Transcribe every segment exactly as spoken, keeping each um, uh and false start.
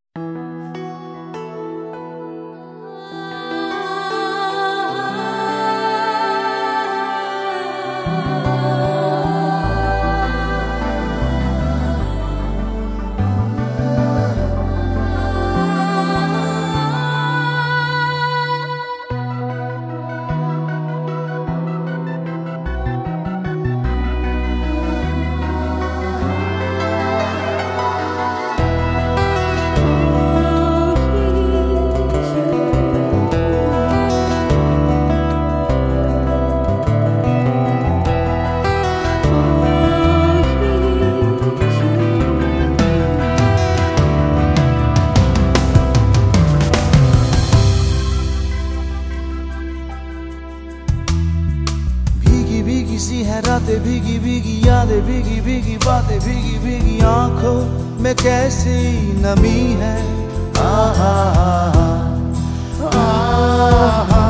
सी है रातें भीगी भीगी यादें भीगी भीगी बातें भीगी भीगी आंखों में कैसी नमी है। आहा आहा आहा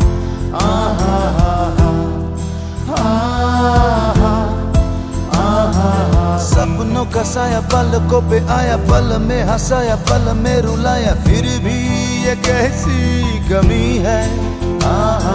आहा आहा। सपनों का साया पलकों पे आया, पल में हंसाया पल में रुलाया, फिर भी ये कैसी कमी है। आहा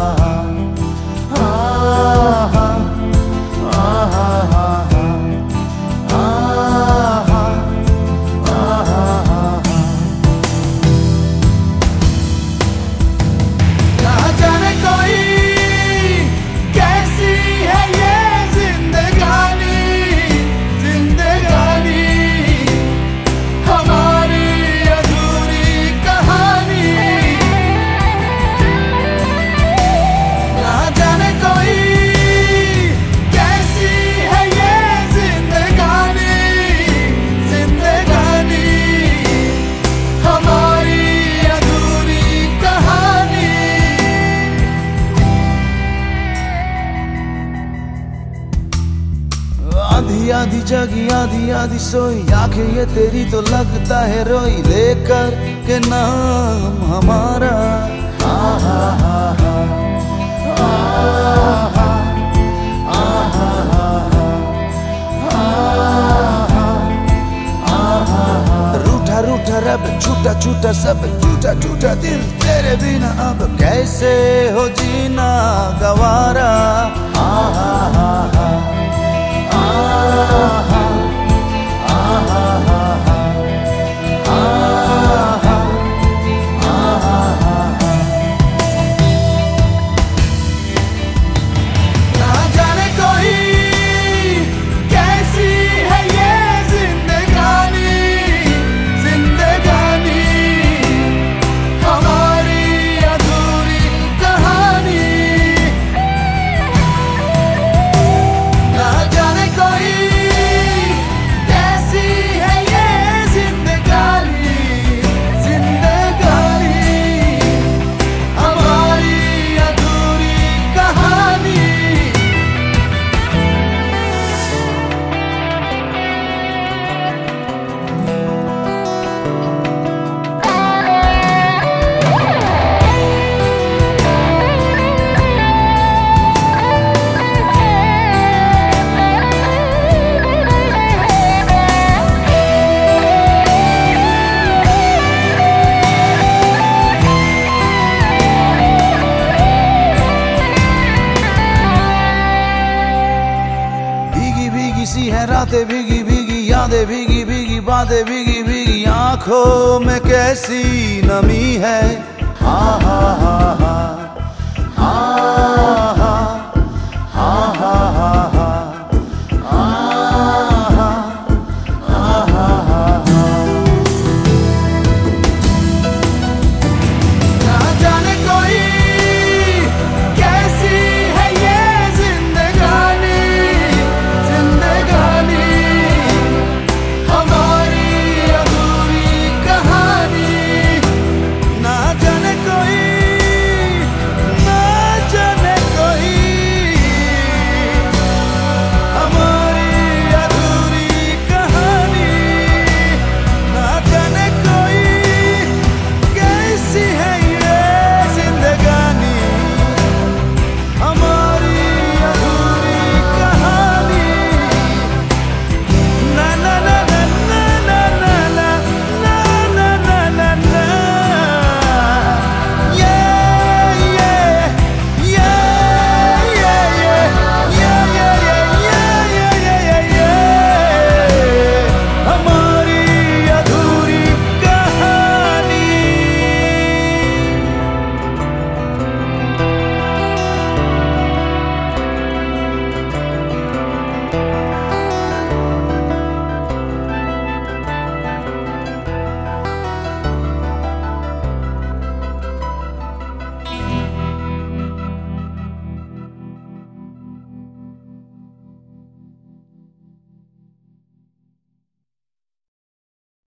आधी आधी जगी आधी आधी सोई, आंखें ये तेरी तो लगता है रोई, लेकर के नाम हमारा। आहा आहा आहा आहा। रूठा रूठा रब छूटा छूटा सब, टूटा टूटा दिल तेरे बिना अब कैसे हो जीना गवारा। आहा आहा सी है रातें भीगी भीगी यादें भीगी भीगी बातें भीगी भीगी आंखों में कैसी नमी है। हा हा हा हा।